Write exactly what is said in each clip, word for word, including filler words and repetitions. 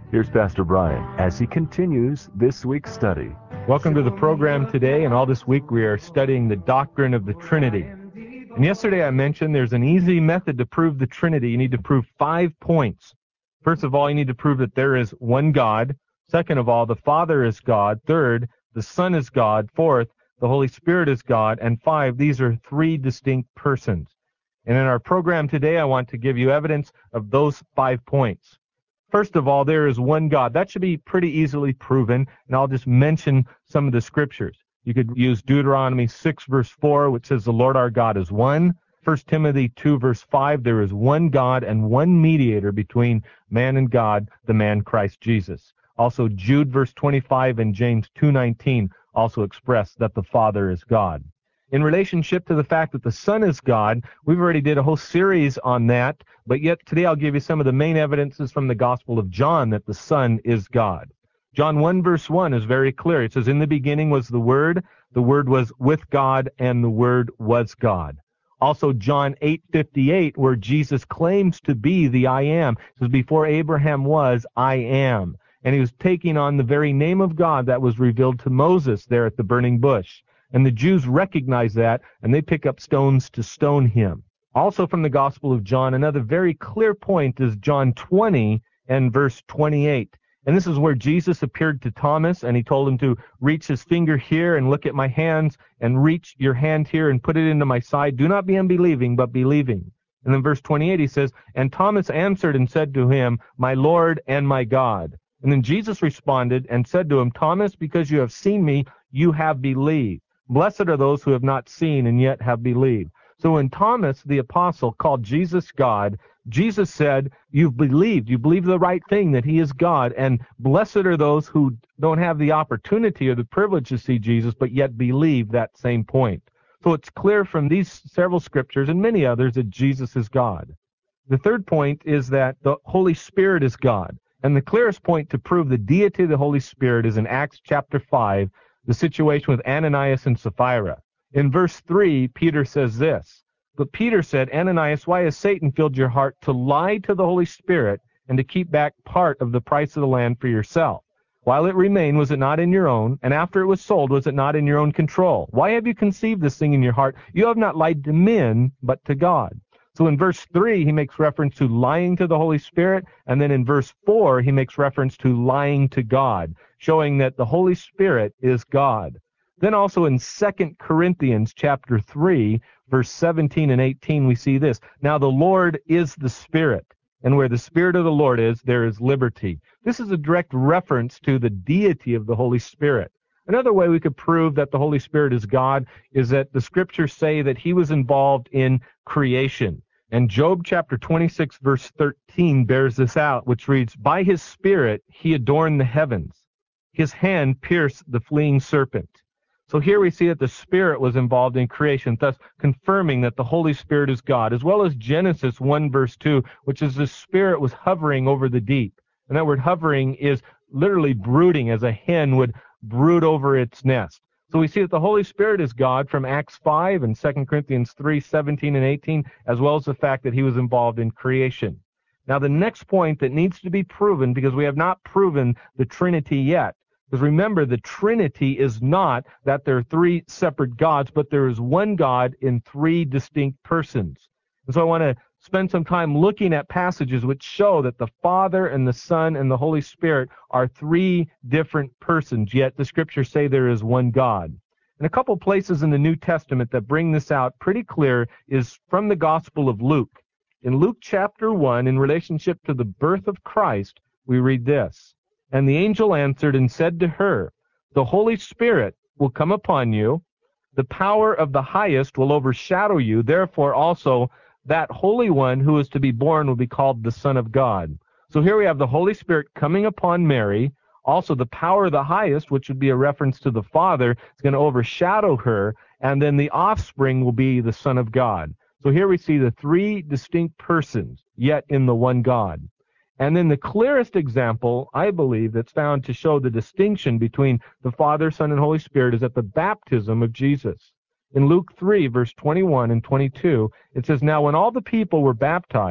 Here's Pastor Brian as he continues this week's study. Welcome to the program today, and all this week we are studying the doctrine of the Trinity. And yesterday I mentioned there's an easy method to prove the Trinity. You need to prove five points. First of all, you need to prove that there is one God. Second of all, the Father is God. Third, the Son is God. Fourth, the Holy Spirit is God. And five, these are three distinct persons. And in our program today, I want to give you evidence of those five points. First of all, there is one God. That should be pretty easily proven, and I'll just mention some of the scriptures. You could use Deuteronomy six, verse four, which says the Lord our God is one. First Timothy two, verse five, there is one God and one mediator between man and God, the man Christ Jesus. Also, Jude, verse twenty-five, and James two nineteen also express that the Father is God. In relationship to the fact that the Son is God, we've already did a whole series on that, but yet today I'll give you some of the main evidences from the Gospel of John that the Son is God. John one, verse one is very clear. It says, "In the beginning was the Word, the Word was with God, and the Word was God." Also, John eight fifty-eight, where Jesus claims to be the I Am. It says, "Before Abraham was, I am." And he was taking on the very name of God that was revealed to Moses there at the burning bush. And the Jews recognize that, and they pick up stones to stone him. Also from the Gospel of John, another very clear point is John twenty and verse twenty-eight. And this is where Jesus appeared to Thomas, and he told him to reach his finger here and look at my hands, and reach your hand here and put it into my side. Do not be unbelieving, but believing. And then verse twenty-eight, he says, "And Thomas answered and said to him, My Lord and my God." And then Jesus responded and said to him, "Thomas, because you have seen me, you have believed. Blessed are those who have not seen and yet have believed." So when Thomas, the apostle, called Jesus God, Jesus said, you've believed. You believe the right thing, that he is God. And blessed are those who don't have the opportunity or the privilege to see Jesus, but yet believe that same point. So it's clear from these several scriptures and many others that Jesus is God. The third point is that the Holy Spirit is God. And the clearest point to prove the deity of the Holy Spirit is in Acts chapter five, the situation with Ananias and Sapphira. In verse three, Peter says this, "But Peter said, Ananias, why has Satan filled your heart to lie to the Holy Spirit and to keep back part of the price of the land for yourself? While it remained, was it not in your own? And after it was sold, was it not in your own control? Why have you conceived this thing in your heart? You have not lied to men, but to God." So in verse three, he makes reference to lying to the Holy Spirit, and then in verse four, he makes reference to lying to God, showing that the Holy Spirit is God. Then also in Second Corinthians chapter three, verse seventeen and eighteen, we see this. "Now the Lord is the Spirit, and where the Spirit of the Lord is, there is liberty." This is a direct reference to the deity of the Holy Spirit. Another way we could prove that the Holy Spirit is God is that the scriptures say that he was involved in creation. And Job chapter twenty-six, verse thirteen bears this out, which reads, "By his Spirit he adorned the heavens. His hand pierced the fleeing serpent." So here we see that the Spirit was involved in creation, thus confirming that the Holy Spirit is God, as well as Genesis one, verse two, which is the Spirit was hovering over the deep. And that word hovering is literally brooding, as a hen would brood over its nest. So we see that the Holy Spirit is God from Acts five and Second Corinthians three, seventeen and eighteen, as well as the fact that he was involved in creation. Now the next point that needs to be proven, because we have not proven the Trinity yet, because remember, the Trinity is not that there are three separate gods, but there is one God in three distinct persons. And so I want to spend some time looking at passages which show that the Father and the Son and the Holy Spirit are three different persons, yet the scriptures say there is one God. And a couple places in the New Testament that bring this out pretty clear is from the Gospel of Luke. In Luke chapter one, in relationship to the birth of Christ, we read this. "And the angel answered and said to her, The Holy Spirit will come upon you, the power of the highest will overshadow you, therefore also that Holy One who is to be born will be called the Son of God." So here we have the Holy Spirit coming upon Mary. Also the power of the highest, which would be a reference to the Father, is going to overshadow her, and then the offspring will be the Son of God. So here we see the three distinct persons, yet in the one God. And then the clearest example, I believe, that's found to show the distinction between the Father, Son, and Holy Spirit is at the baptism of Jesus. In Luke three, verse twenty-one and twenty-two, it says, "Now when all the people were baptized,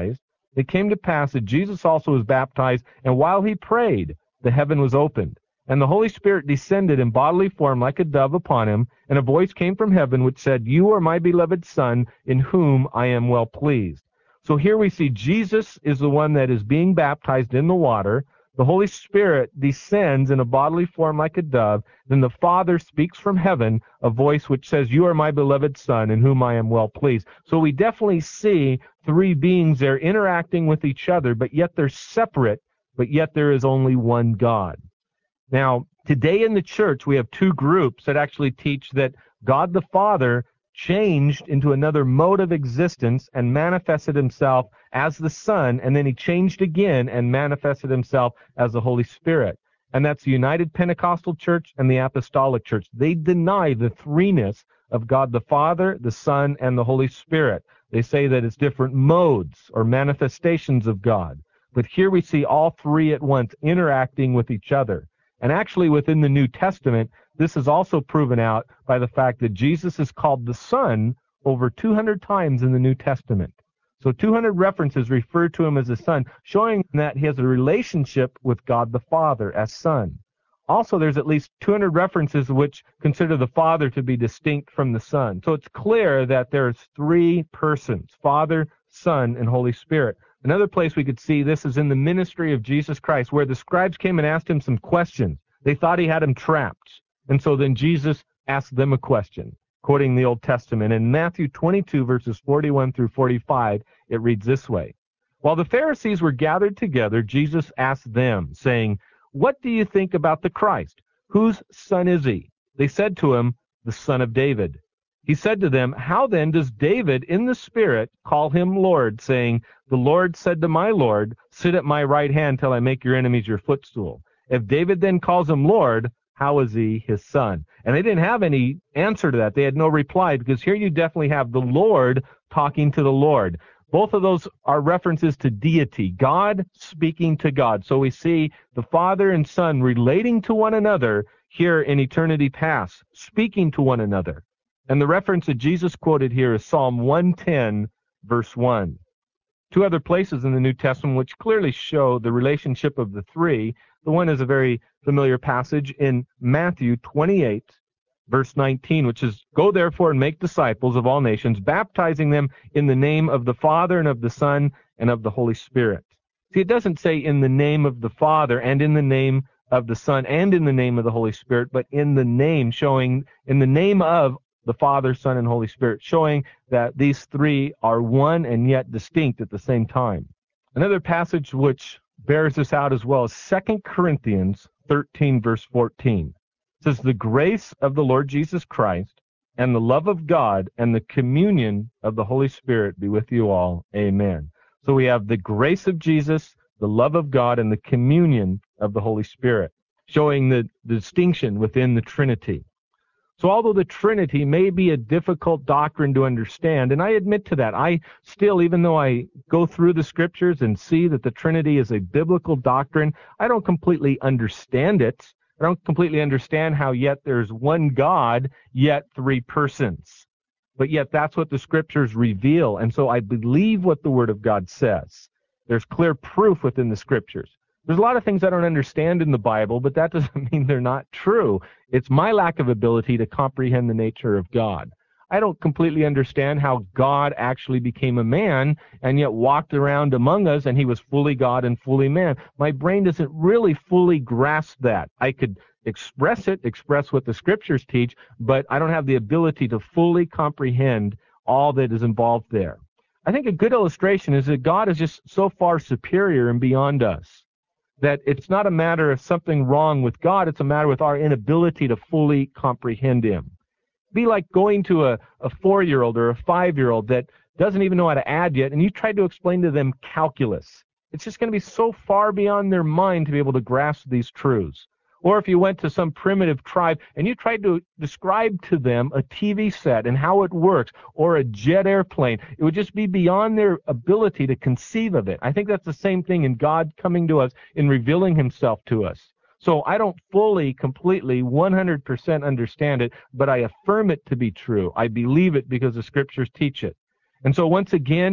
It came to pass that Jesus also was baptized, and while he prayed, the heaven was opened, and the Holy Spirit descended in bodily form like a dove upon him, and a voice came from heaven which said, "You are my beloved Son, in whom I am well pleased." So here we see Jesus is the one that is being baptized in the water. The Holy Spirit descends in a bodily form like a dove. Then the Father speaks from heaven, a voice which says, "You are my beloved Son, in whom I am well pleased." So we definitely see three beings there interacting with each other, but yet they're separate, but yet there is only one God. Now, today in the church, we have two groups that actually teach that God the Father changed into another mode of existence and manifested himself as the Son, and then he changed again and manifested himself as the Holy Spirit. And that's the United Pentecostal Church and the Apostolic Church. They deny the threeness of God the Father, the Son, and the Holy Spirit. They say that it's different modes or manifestations of God. But here we see all three at once interacting with each other. And actually within the New Testament, this is also proven out by the fact that Jesus is called the Son over two hundred times in the New Testament. So two hundred references refer to him as the Son, showing that he has a relationship with God the Father as Son. Also, there's at least two hundred references which consider the Father to be distinct from the Son. So it's clear that there's three persons, Father, Son, and Holy Spirit. Another place we could see this is in the ministry of Jesus Christ, where the scribes came and asked him some questions. They thought he had him trapped. And so then Jesus asked them a question, quoting the Old Testament. In Matthew twenty-two, verses forty-one through forty-five, it reads this way. While the Pharisees were gathered together, Jesus asked them, saying, "What do you think about the Christ? Whose son is he?" They said to him, "The son of David." He said to them, "How then does David in the Spirit call him Lord, saying, 'The Lord said to my Lord, sit at my right hand till I make your enemies your footstool'? If David then calls him Lord, how is he his son?" And they didn't have any answer to that. They had no reply, because here you definitely have the Lord talking to the Lord. Both of those are references to deity, God speaking to God. So we see the Father and Son relating to one another here in eternity past, speaking to one another. And the reference that Jesus quoted here is Psalm one ten, verse one. Two other places in the New Testament which clearly show the relationship of the three. The one is a very familiar passage in Matthew twenty-eight, verse nineteen, which is, "Go therefore and make disciples of all nations, baptizing them in the name of the Father and of the Son and of the Holy Spirit." See, it doesn't say in the name of the Father and in the name of the Son and in the name of the Holy Spirit, but in the name, showing in the name of the Father, Son, and Holy Spirit, showing that these three are one and yet distinct at the same time. Another passage which bears this out as well is Second Corinthians thirteen, verse fourteen. It says, "The grace of the Lord Jesus Christ and the love of God and the communion of the Holy Spirit be with you all. Amen." So we have the grace of Jesus, the love of God, and the communion of the Holy Spirit, showing the, the distinction within the Trinity. So although the Trinity may be a difficult doctrine to understand, and I admit to that, I still, even though I go through the scriptures and see that the Trinity is a biblical doctrine, I don't completely understand it. I don't completely understand how yet there's one God, yet three persons. But yet that's what the scriptures reveal, and so I believe what the Word of God says. There's clear proof within the scriptures. There's a lot of things I don't understand in the Bible, but that doesn't mean they're not true. It's my lack of ability to comprehend the nature of God. I don't completely understand how God actually became a man and yet walked around among us and he was fully God and fully man. My brain doesn't really fully grasp that. I could express it, express what the scriptures teach, but I don't have the ability to fully comprehend all that is involved there. I think a good illustration is that God is just so far superior and beyond us that it's not a matter of something wrong with God, it's a matter with our inability to fully comprehend him. Be like going to a, a four-year-old or a five-year-old that doesn't even know how to add yet, and you try to explain to them calculus. It's just going to be so far beyond their mind to be able to grasp these truths. Or if you went to some primitive tribe and you tried to describe to them a T V set and how it works, or a jet airplane, it would just be beyond their ability to conceive of it. I think that's the same thing in God coming to us, in revealing himself to us. So I don't fully, completely, one hundred percent understand it, but I affirm it to be true. I believe it because the scriptures teach it. And so once again,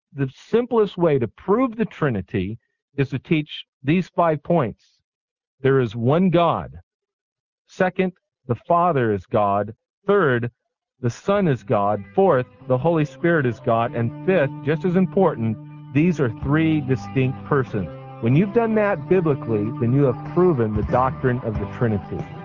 the simplest way to prove the Trinity is to teach these five points. There is one God. Second, the Father is God. Third, the Son is God. Fourth, the Holy Spirit is God. And fifth, just as important, these are three distinct persons. When you've done that biblically, then you have proven the doctrine of the Trinity.